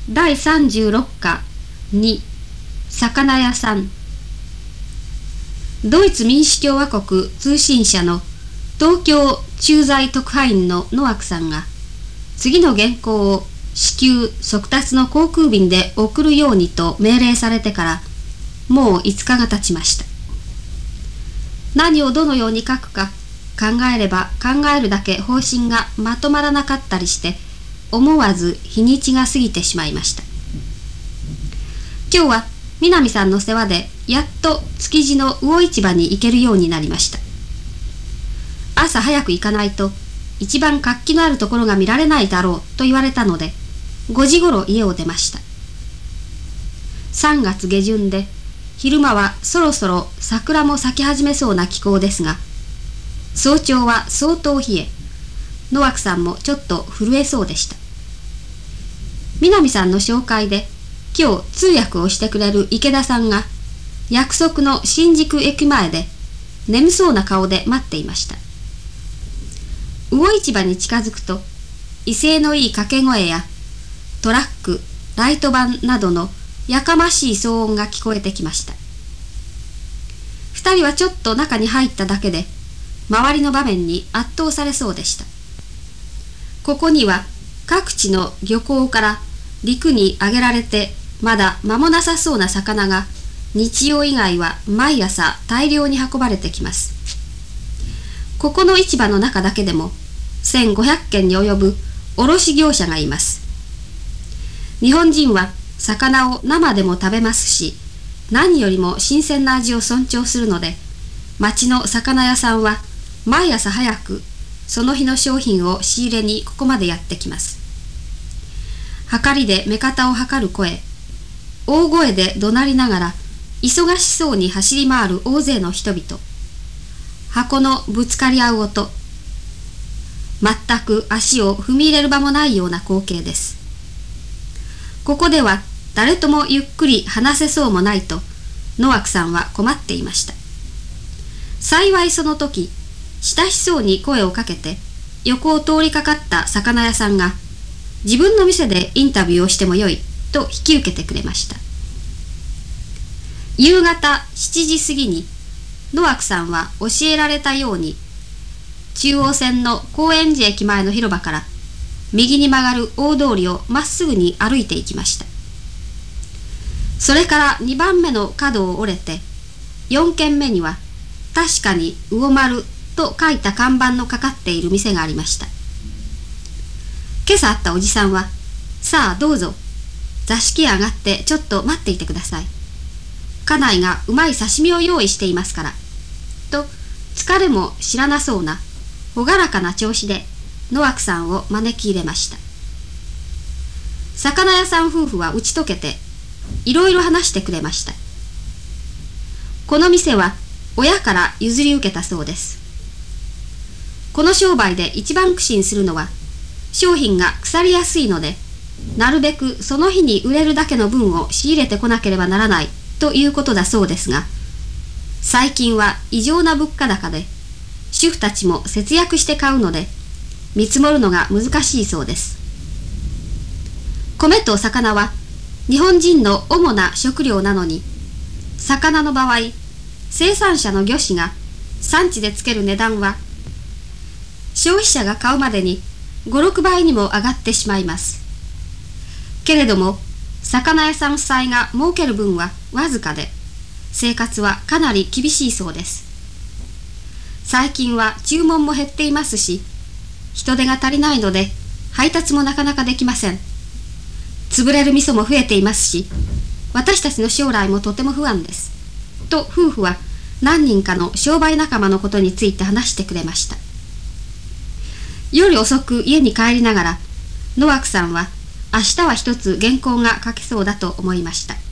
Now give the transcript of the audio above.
第36課2魚屋さん。ドイツ民主共和国通信社の東京駐在特派員のノアクさんが次の原稿を至急速達の航空便で送るようにと命令されてからもう5日が経ちました。何をどのように書くか考えれば考えるだけ方針がまとまらなかったりして思わず日にちが過ぎてしまいました。今日は南さんの世話でやっと築地の魚市場に行けるようになりました。朝早く行かないと一番活気のあるところが見られないだろうと言われたので5時ごろ家を出ました。3月下旬で昼間はそろそろ桜も咲き始めそうな気候ですが、早朝は相当冷え、ノアクさんもちょっと震えそうでした。南さんの紹介で今日通訳をしてくれる池田さんが約束の新宿駅前で眠そうな顔で待っていました。魚市場に近づくと威勢のいい掛け声やトラック、ライトバンなどのやかましい騒音が聞こえてきました。2人はちょっと中に入っただけで周りの場面に圧倒されそうでした。ここには各地の漁港から陸に上げられてまだ間もなさそうな魚が日曜以外は毎朝大量に運ばれてきます。ここの市場の中だけでも1500件に及ぶ卸業者がいます。日本人は魚を生でも食べますし、何よりも新鮮な味を尊重するので、町の魚屋さんは毎朝早くその日の商品を仕入れにここまでやってきます。はかりで目方を測る声、大声で怒鳴りながら忙しそうに走り回る大勢の人々、箱のぶつかり合う音、全く足を踏み入れる場もないような光景です。ここでは誰ともゆっくり話せそうもないとノアクさんは困っていました。幸いその時親しそうに声をかけて横を通りかかった魚屋さんが自分の店でインタビューをしてもよいと引き受けてくれました。夕方7時過ぎにノアクさんは教えられたように中央線の高円寺駅前の広場から右に曲がる大通りをまっすぐに歩いていきました。それから2番目の角を折れて4軒目には確かに魚丸と書いた看板のかかっている店がありました。今朝会ったおじさんは、さあどうぞ座敷へ上がってちょっと待っていてください。家内がうまい刺身を用意していますから。と疲れも知らなそうな朗らかな調子でノアクさんを招き入れました。魚屋さん夫婦は打ち解けていろいろ話してくれました。この店は親から譲り受けたそうです。この商売で一番苦心するのは商品が腐りやすいので、なるべくその日に売れるだけの分を仕入れてこなければならないということだそうですが、最近は異常な物価高で主婦たちも節約して買うので見積もるのが難しいそうです。米と魚は日本人の主な食料なのに、魚の場合生産者の魚種が産地でつける値段は消費者が買うまでに5、6倍にも上がってしまいます。けれども魚屋さん夫妻が儲ける分はわずかで生活はかなり厳しいそうです。最近は注文も減っていますし、人手が足りないので配達もなかなかできません。潰れる味噌も増えていますし、私たちの将来もとても不安です。と夫婦は何人かの商売仲間のことについて話してくれました。夜遅く家に帰りながらノアクさんは明日は一つ原稿が書けそうだと思いました。